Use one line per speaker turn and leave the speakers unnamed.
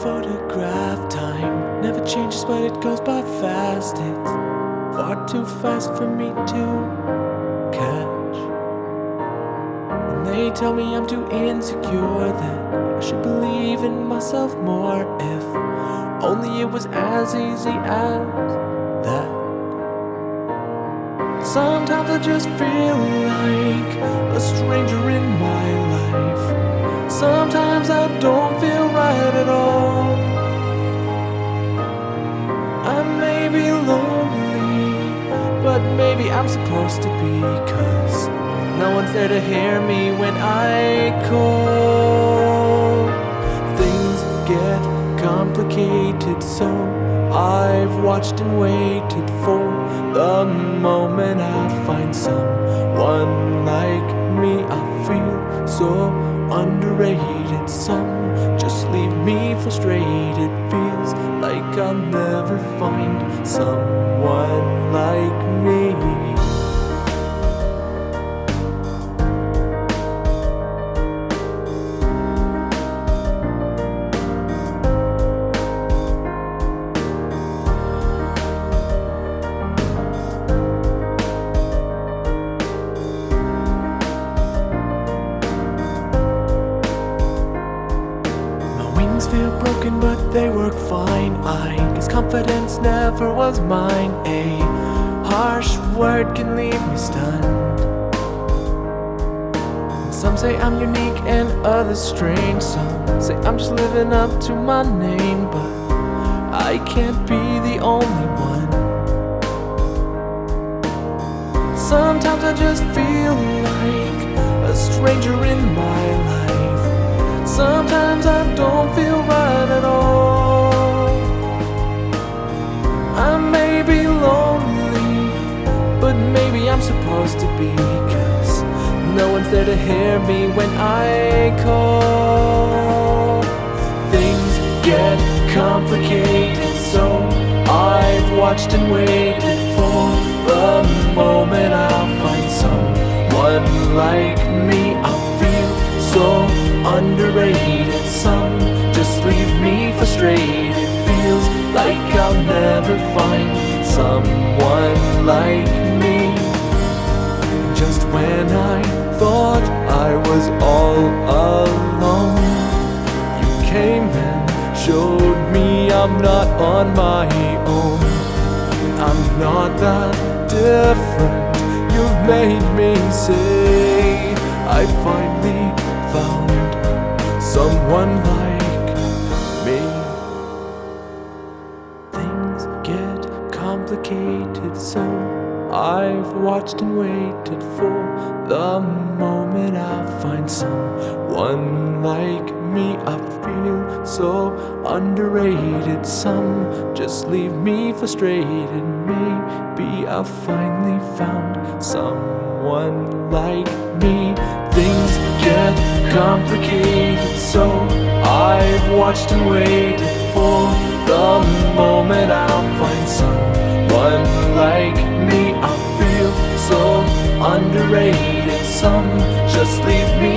photograph. Time never changes, but it goes by fast. It's far too fast for me to catch. And they tell me I'm too insecure, that I should believe in myself more. If only it was as easy as that. Sometimes I just feel like a stranger in my life. Sometimes I don't feel right at all. I may be lonely, but maybe I'm supposed to be, 'cause no one's there to hear me when I call. Things get complicated, so I've watched and waited for the moment I find someone like me. I feel so underrated. Some just leave me frustrated. Feels like I'll never find someone like me. Feel broken, but they work fine. I guess confidence never was mine. A harsh word can leave me stunned. Some say I'm unique and others strange. Some say I'm just living up to my name, but I can't be the only one. Sometimes I just feel like a stranger in my life. Sometimes I don't feel right at all. I may be lonely, but maybe I'm supposed to be, 'cause no one's there to hear me when I call. Things get complicated, so I've watched and waited for the moment I'll find someone like me. I feel so underrated. Some just leave me frustrated. Feels like I'll never find someone like me. Just when I thought I was all alone, you came and showed me I'm not on my own. I'm not that different, you've made me say. I finally found someone like me. Things get complicated, so I've watched and waited for the moment I'll find someone like me. I feel so underrated. Some just leave me frustrated. Maybe I've finally found someone like me. Things get complicated, so I've watched and waited for the moment I'll find someone like me. I feel so underrated. Some just leave me